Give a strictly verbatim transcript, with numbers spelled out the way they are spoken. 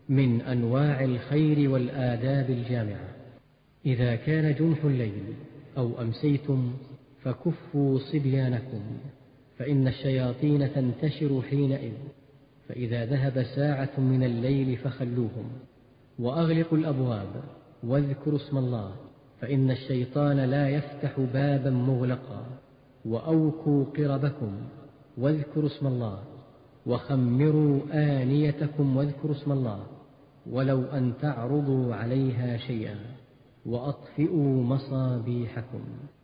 من أنواع الخير والآداب الجامعة: إذا كان جنح الليل أو أمسيتم فكفوا صبيانكم، فإن الشياطين تنتشر حينئذ، فإذا ذهب ساعة من الليل فخلوهم. وأغلقوا الأبواب واذكروا اسم الله، فإن الشيطان لا يفتح بابا مغلقا. وأوكوا قربكم واذكروا اسم الله، وخمروا آنيتكم واذكروا اسم الله، ولو أن تعرضوا عليها شيئا، وأطفئوا مصابيحكم.